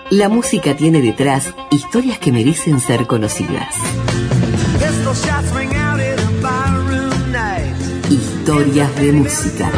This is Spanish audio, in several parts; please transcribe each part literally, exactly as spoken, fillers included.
La música tiene detrás historias que merecen ser conocidas. Historias de música.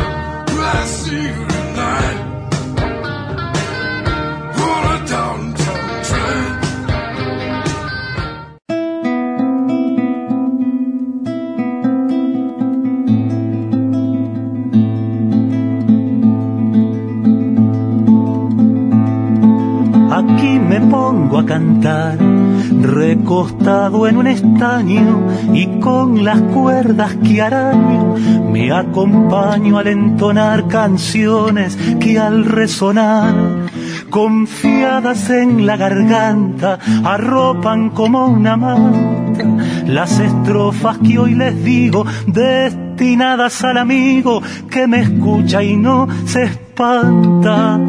Aquí me pongo a cantar, recostado en un estaño y con las cuerdas que araño, me acompaño al entonar canciones que al resonar, confiadas en la garganta, arropan como una manta las estrofas que hoy les digo, destinadas al amigo que me escucha y no se espanta.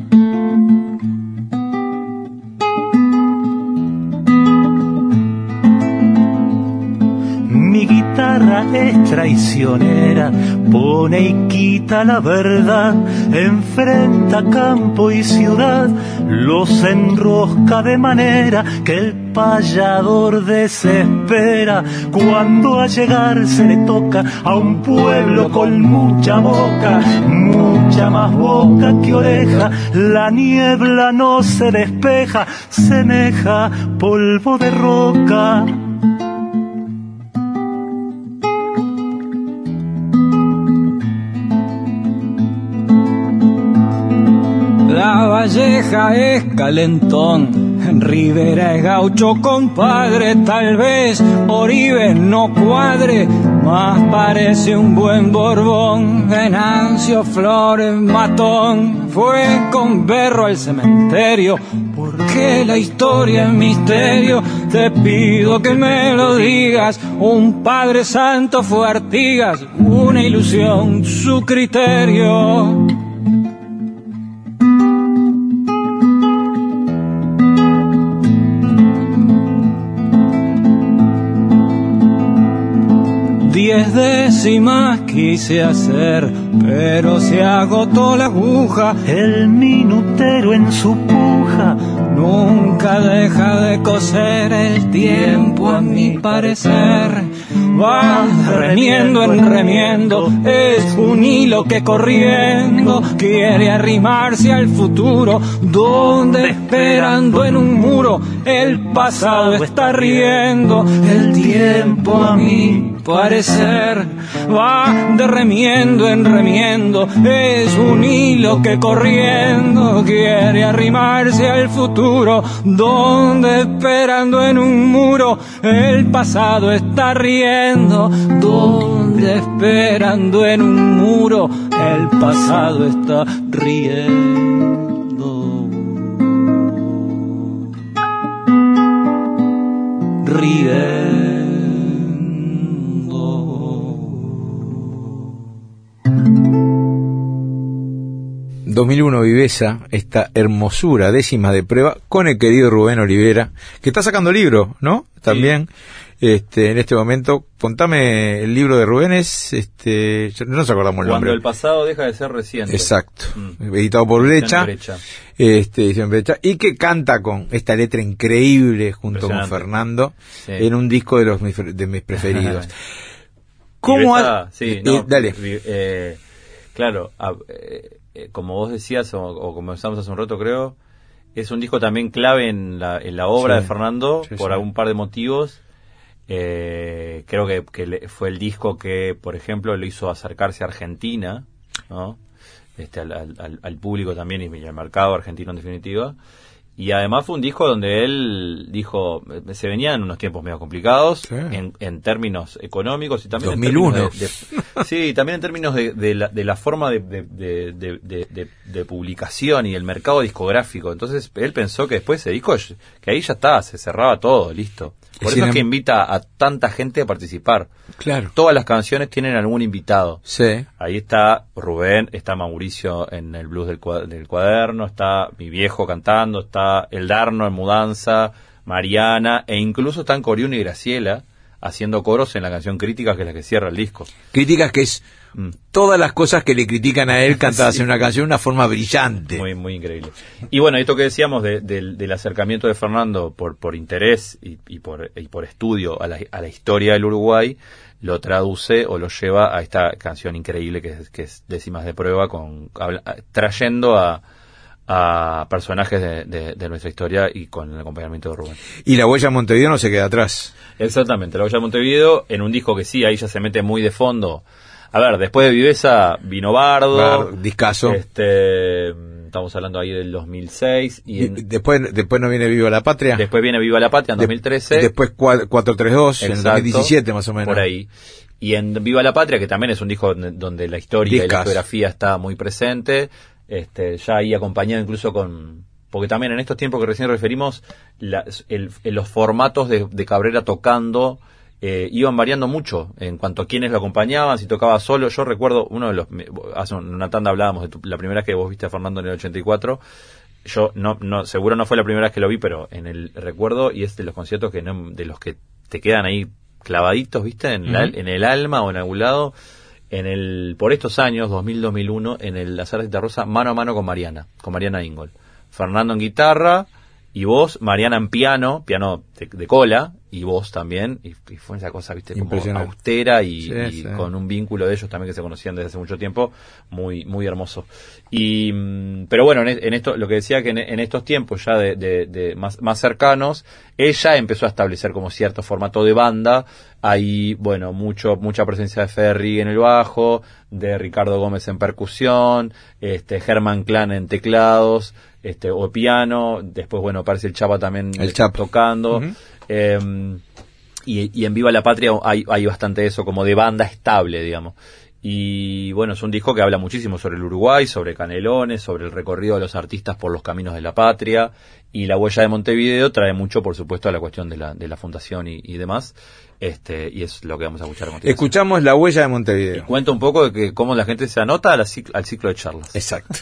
Mi guitarra es traicionera, pone y quita la verdad, enfrenta campo y ciudad, los enrosca de manera que el payador desespera cuando a llegar se le toca a un pueblo con mucha boca, mucha más boca que oreja. La niebla no se despeja, semeja polvo de roca. La Valleja es calentón, Rivera es gaucho compadre, tal vez Oribe no cuadre, más parece un buen Borbón. Venancio Flores Matón fue con berro al cementerio, porque la historia es misterio. Te pido que me lo digas, un Padre Santo fue Artigas, una ilusión su criterio. Diez décimas quise hacer, pero se agotó la aguja. El minutero en su puja nunca deja de coser, el tiempo a mi parecer va remiendo en remiendo, es un hilo que corriendo quiere arrimarse al futuro, donde esperando en un muro el pasado está riendo. El tiempo a mi parecer va de remiendo en remiendo, es un hilo que corriendo quiere arrimarse al futuro, donde esperando en un muro el pasado está riendo. Donde esperando en un muro el pasado está riendo. Riendo. dos mil uno Viveza, esta hermosura décima de prueba con el querido Rubén Olivera, que está sacando libro, ¿no? También, sí. este, en este momento, contame, el libro de Rubén es, este, no nos acordamos el nombre. Cuando el pasado deja de ser reciente. Exacto. Mm. Editado por Brecha. Brecha. Este, edición Brecha. Y que canta con esta letra increíble junto con Fernando, sí. En un disco de los de mis preferidos. ¿Cómo ha... Sí, eh, no, dale. Eh, claro, a, eh, como vos decías, o, o comenzamos hace un rato, creo, es un disco también clave en la, en la obra sí, de Fernando, sí, por sí. algún par de motivos. Eh, creo que, que le, fue el disco que, por ejemplo, lo hizo acercarse a Argentina, ¿no? Este, al, al, al público también y al mercado argentino en definitiva. Y además fue un disco donde él dijo, se venían unos tiempos medio complicados, sí. en, en términos económicos y también dos mil uno. En términos de, de, sí, también en términos de, de, la, de la forma de, de, de, de, de, de publicación y el mercado discográfico. Entonces él pensó que después ese disco, que ahí ya está, se cerraba todo, listo. Por eso es que invita a tanta gente a participar. Claro. Todas las canciones tienen algún invitado. Sí. Ahí está Rubén, está Mauricio en el blues del, del cuaderno, está mi viejo cantando, está El Darno en Mudanza, Mariana, e incluso están Coriuno y Graciela haciendo coros en la canción Críticas, que es la que cierra el disco. Críticas, que es mm. todas las cosas que le critican a él cantadas sí. en una canción de una forma brillante. Muy, muy increíble. Y bueno, esto que decíamos de, de, del acercamiento de Fernando por, por interés y, y, por, y por estudio a la, a la historia del Uruguay, lo traduce o lo lleva a esta canción increíble que es, que es Décimas de Prueba, con habla, trayendo a a personajes de, de, de nuestra historia y con el acompañamiento de Rubén. Y La Huella de Montevideo no se queda atrás. Exactamente, La Huella de Montevideo, en un disco que sí, ahí ya se mete muy de fondo. A ver, después de Viveza vino Bardo. Bar, discazo. Este, estamos hablando ahí del dos mil seis. Y en, después después no viene Viva la Patria. Después viene Viva la Patria en de, dos mil trece. Después cuatro tres dos, en dos mil diecisiete más o menos. Por ahí. Y en Viva la Patria, que también es un disco donde la historia Discas. y la geografía está muy presente. Este, ya ahí acompañado incluso con... Porque también en estos tiempos que recién referimos, la, el, el, los formatos de, de Cabrera tocando eh, iban variando mucho en cuanto a quiénes lo acompañaban, si tocaba solo. Yo recuerdo, uno de los... Hace una tanda hablábamos de tu, la primera vez que vos viste a Fernando en el ochenta y cuatro. Yo, no, no seguro no fue la primera vez que lo vi, pero en el recuerdo, y es de los conciertos que no, de los que te quedan ahí clavaditos, ¿viste? En, uh-huh. la, en el alma o en algún lado... En el, por estos años, dos mil, dos mil uno, en el La Sala de Rosa, mano a mano con Mariana, con Mariana Ingol. Fernando en guitarra y vos, Mariana en piano, piano de, de cola, y vos también, y, y fue esa cosa, viste, como austera y, sí, y sí. con un vínculo de ellos también que se conocían desde hace mucho tiempo, muy muy hermoso. Y pero bueno, en, en esto, lo que decía que en, en estos tiempos ya de, de, de más, más cercanos, ella empezó a establecer como cierto formato de banda. Hay, bueno, mucho mucha presencia de Ferry en el bajo, de Ricardo Gómez en percusión, este Germán Clan en teclados, este o piano, después bueno, aparece el Chapa también el Chapa. tocando. Uh-huh. Eh, y, y en Viva la Patria hay, hay bastante eso, como de banda estable, digamos. Y bueno, es un disco que habla muchísimo sobre el Uruguay, sobre Canelones, sobre el recorrido de los artistas por los caminos de la patria. Y La Huella de Montevideo trae mucho, por supuesto, a la cuestión de la, de la fundación y, y demás. Este, y es lo que vamos a escuchar a continuación. Escuchamos La Huella de Montevideo. Y cuento un poco de que cómo la gente se anota al ciclo, al ciclo de charlas. Exacto.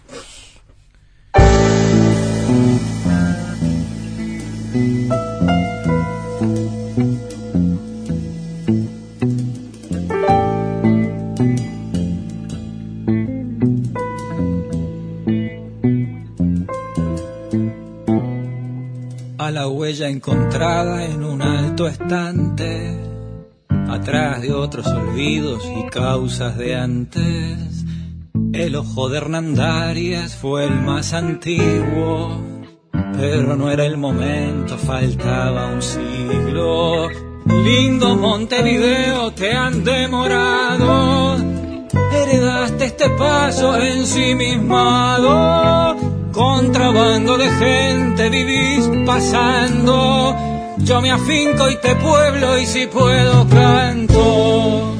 A la huella encontrada en un alto estante, atrás de otros olvidos y causas de antes. El ojo de Hernandarias fue el más antiguo, pero no era el momento, faltaba un siglo. Lindo Montevideo, te han demorado, heredaste este paso ensimismado. Contrabando de gente vivís pasando, yo me afinco y te pueblo y si puedo canto.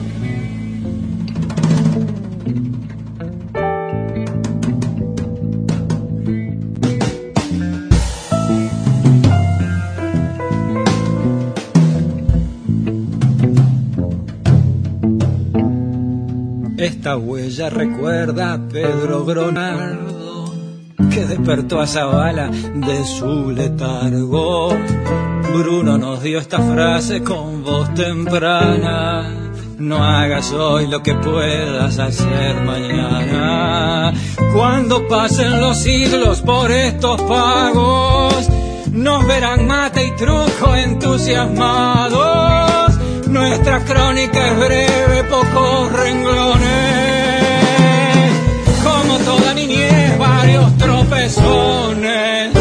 Esta huella recuerda a Pedro Gronardo, que despertó a Zavala de su letargo. Bruno nos dio esta frase con voz temprana: no hagas hoy lo que puedas hacer mañana. Cuando pasen los siglos por estos pagos, nos verán mate y truco entusiasmados. Nuestra crónica es breve, pocos renglones. Como toda niñez, varios tropezones.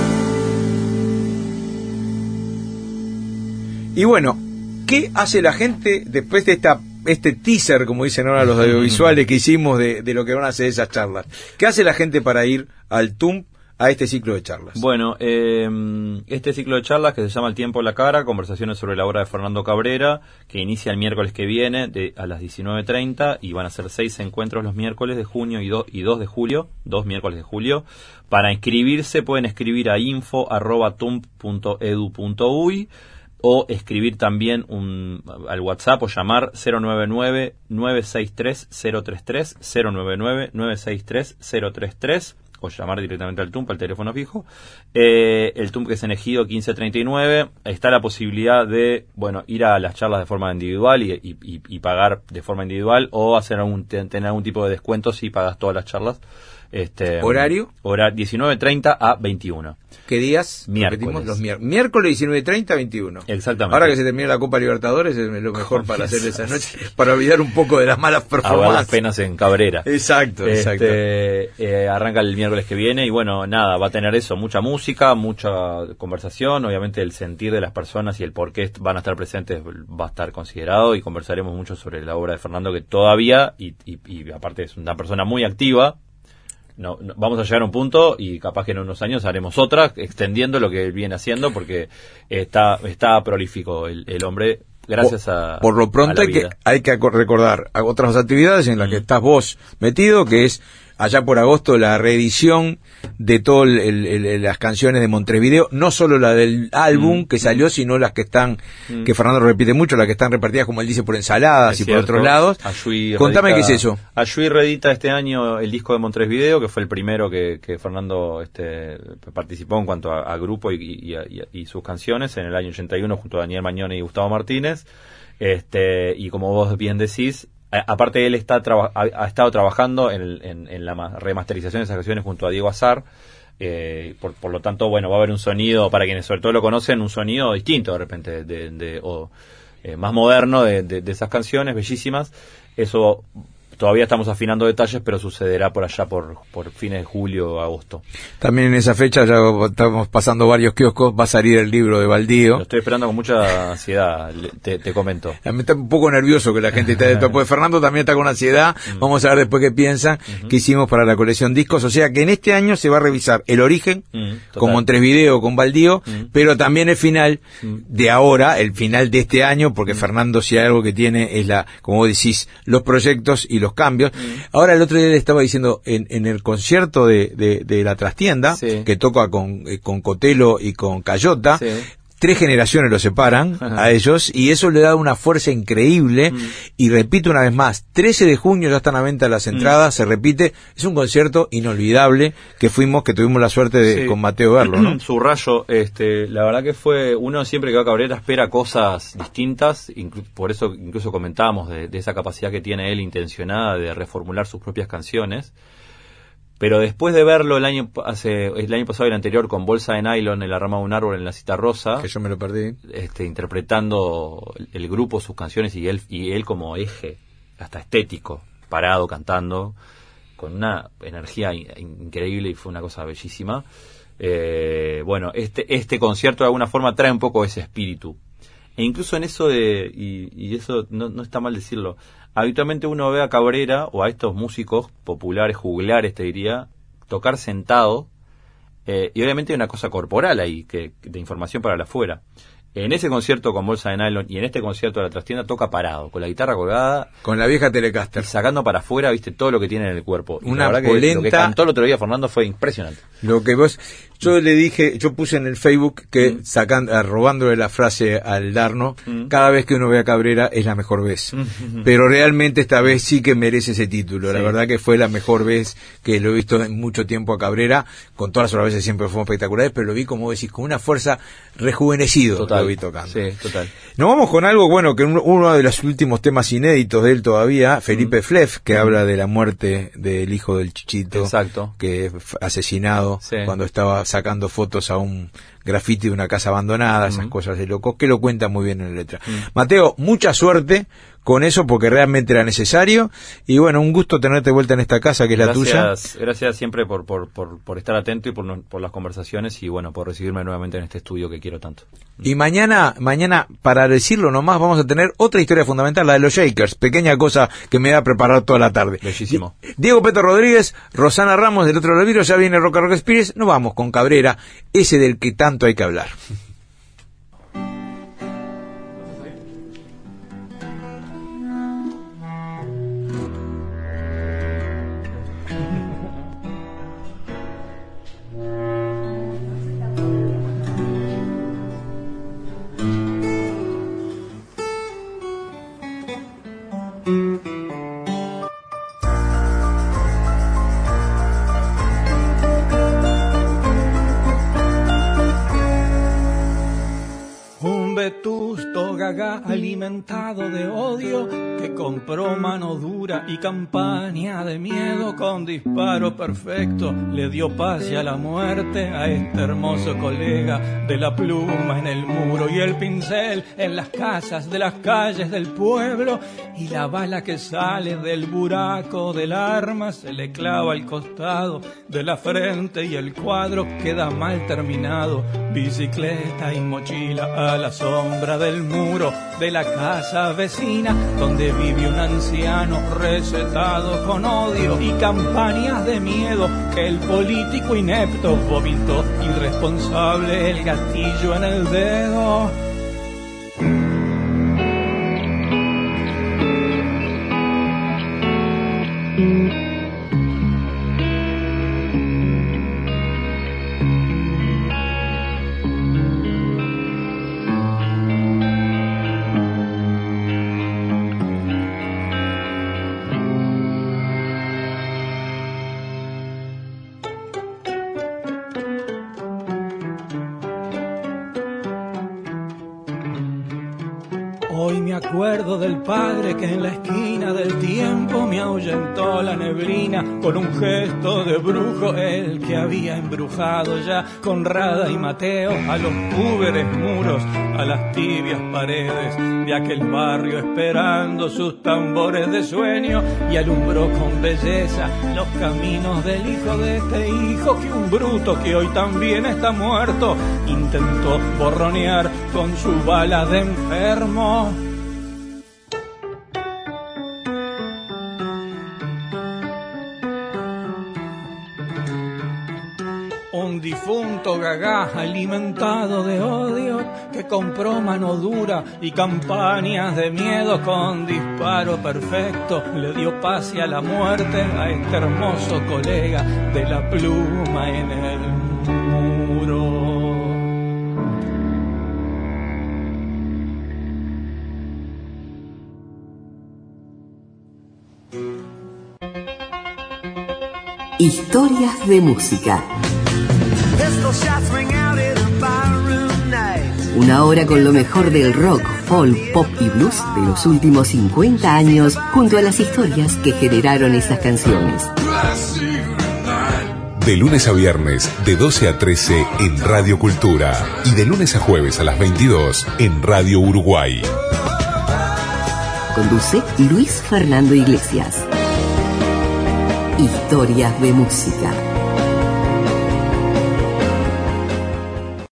Y bueno, ¿qué hace la gente después de esta este teaser, como dicen ahora los audiovisuales, que hicimos de, de lo que van a hacer esas charlas? ¿Qué hace la gente para ir al T U M a este ciclo de charlas? Bueno, eh, este ciclo de charlas que se llama El Tiempo en la Cara, conversaciones sobre la obra de Fernando Cabrera, que inicia el miércoles que viene de, a las diecinueve treinta, y van a ser seis encuentros los miércoles de junio y, do, y dos de julio, dos miércoles de julio. Para inscribirse pueden escribir a info arroba tump punto edu punto uy o escribir también un, al WhatsApp o llamar cero nueve nueve, nueve seis tres, cero tres tres, cero nueve nueve, nueve seis tres, cero tres tres, o llamar directamente al T U M P, al teléfono fijo. Eh, el T U M P que es en Ejido quince treinta y nueve, está la posibilidad de, bueno, ir a las charlas de forma individual y, y, y, y pagar de forma individual, o hacer algún, tener algún tipo de descuento si pagas todas las charlas. Este, ¿Horario? Hora diecinueve treinta a veintiuno. ¿Qué días? Miércoles. Los mier- miércoles diecinueve treinta a veintiuno. Exactamente. Ahora que se termina la Copa Libertadores es lo mejor para hacer esa noche, para olvidar un poco de las malas performances. A las penas en Cabrera. Exacto, exacto. Este, eh, arranca el miércoles que viene y bueno, nada, va a tener eso, mucha música, mucha conversación, obviamente el sentir de las personas y el por qué van a estar presentes va a estar considerado, y conversaremos mucho sobre la obra de Fernando, que todavía, y, y, y aparte es una persona muy activa. No, no, vamos a llegar a un punto y capaz que en unos años haremos otra, extendiendo lo que él viene haciendo, porque está está prolífico el, el hombre, gracias por, a Por lo pronto a hay que, hay que recordar otras actividades en las mm. que estás vos metido, que es allá por agosto la reedición de todas las canciones de Montevideo, no solo la del álbum mm. que salió, sino las que están, mm. que Fernando repite mucho, las que están repartidas, como él dice, por ensaladas es y cierto. Por otros lados. Ayui Contame redita, qué es eso. Ayui reedita este año el disco de Montevideo, que fue el primero que, que Fernando este, participó en cuanto a, a grupo y, y, y, y sus canciones en el año ochenta y uno junto a Daniel Mañone y Gustavo Martínez. Este, y como vos bien decís, aparte él está traba, ha, ha estado trabajando en, en, en la remasterización de esas canciones junto a Diego Azar, eh, por, por lo tanto, bueno, va a haber un sonido, para quienes sobre todo lo conocen, un sonido distinto de repente, de, de, o eh, más moderno de, de, de esas canciones bellísimas. Eso todavía estamos afinando detalles, pero sucederá por allá por, por fines de julio o agosto. También en esa fecha, ya estamos pasando varios kioscos, va a salir el libro de Baldío. Lo estoy esperando con mucha ansiedad, te, te comento. A mí está un poco nervioso que la gente esté de porque Fernando también está con ansiedad. Vamos a ver después qué piensan, uh-huh. que hicimos para la colección discos. O sea que en este año se va a revisar el origen, uh-huh. con Montevideo, con Baldío, uh-huh. pero también el final uh-huh. de ahora, el final de este año, porque uh-huh. Fernando, si hay algo que tiene, es la, como vos decís, los proyectos y los cambios. Mm. Ahora el otro día le estaba diciendo en, en el concierto de, de, de La Trastienda, sí. que toca con, eh, con Cotelo y con Cayota, sí. tres generaciones lo separan Ajá. a ellos, y eso le da una fuerza increíble. Mm. Y repito una vez más, trece de junio ya están a venta las entradas, mm. se repite, es un concierto inolvidable que fuimos, que tuvimos la suerte de sí. con Mateo verlo, ¿no? Su rayo, este, la verdad que fue, uno siempre que va a Cabrera espera cosas distintas, inclu- por eso incluso comentábamos de, de esa capacidad que tiene él intencionada de reformular sus propias canciones. Pero después de verlo el año hace el año pasado y el anterior con Bolsa de Nylon en la rama de un árbol en la Cita Rosa, que yo me lo perdí, este, interpretando el, el grupo, sus canciones y él y él como eje, hasta estético, parado cantando, con una energía in, increíble, y fue una cosa bellísima. Eh, bueno, este este concierto de alguna forma trae un poco ese espíritu. E incluso en eso de, y, y eso no, no está mal decirlo, habitualmente uno ve a Cabrera o a estos músicos populares, juglares te diría, tocar sentado, eh, y obviamente hay una cosa corporal ahí, que, de información para la afuera. En ese concierto con Bolsa de Nylon y en este concierto de La Trastienda toca parado, con la guitarra colgada. Con la vieja Telecaster. Y sacando para afuera, viste, todo lo que tiene en el cuerpo. Y una la verdad polenta. Que lo que cantó el otro día Fernando fue impresionante. Lo que vos, yo le dije, yo puse en el Facebook que mm. sacando, robándole la frase al Darno, mm. cada vez que uno ve a Cabrera es la mejor vez. Mm. Pero realmente esta vez sí que merece ese título. Sí. La verdad que fue la mejor vez que lo he visto en mucho tiempo a Cabrera. Con todas las otras veces siempre fueron espectaculares, pero lo vi, como decís, con una fuerza rejuvenecido. Total. Lo vi tocando. Sí, total. Nos vamos con algo, bueno, que uno, uno de los últimos temas inéditos de él todavía, Felipe mm. Fleff, que mm. habla de la muerte del hijo del Chichito. Exacto. Que fue asesinado sí. cuando estaba sacando fotos a un grafiti de una casa abandonada, esas mm. cosas de locos, que lo cuenta muy bien en la letra. Mm. Mateo, mucha suerte con eso, porque realmente era necesario, y bueno, un gusto tenerte de vuelta en esta casa que es gracias, la tuya. Gracias siempre por, por, por, por estar atento y por, por las conversaciones, y bueno, por recibirme nuevamente en este estudio que quiero tanto. Y mañana, mañana, para decirlo nomás, vamos a tener otra historia fundamental, la de los Shakers, pequeña cosa que me va a preparar toda la tarde. Bellísimo. Diego Peto Rodríguez, Rosana Ramos del otro lado del vidrio, ya viene Roca Roca Spirits, nos vamos con Cabrera, ese del que tanto hay que hablar. gagá alimentado de odio que compró mano dura y campaña de miedo con disparo perfecto le dio paz y a la muerte a este hermoso colega de la pluma en el muro y el pincel en las casas de las calles del pueblo y la bala que sale del buraco del arma se le clava al costado de la frente y el cuadro queda mal terminado. Bicicleta y mochila a la sombra del muro de la casa vecina donde vive un anciano recetado con odio y campañas de miedo que el político inepto vomitó irresponsable el gatillo en el dedo. Hoy me acuerdo del padre que en la esquina del tiempo me ahuyentó la neblina con un gesto de brujo, el que había embrujado ya Conrada y Mateo a los púberes muros, a las tibias paredes de aquel barrio esperando sus tambores de sueño y alumbró con belleza los caminos del hijo de este hijo que un bruto que hoy también está muerto intentó borronear con su bala de enfermo. Un difunto gagá alimentado de odio que compró mano dura y campañas de miedo con disparo perfecto le dio paz y a la muerte a este hermoso colega de la pluma en el muro. Historias de música. Una hora con lo mejor del rock, folk, pop y blues de los últimos cincuenta años, junto a las historias que generaron esas canciones. De lunes a viernes, de doce a trece en Radio Cultura. Y de lunes a jueves a las veintidós en Radio Uruguay. Conduce Luis Fernando Iglesias. Historias de música.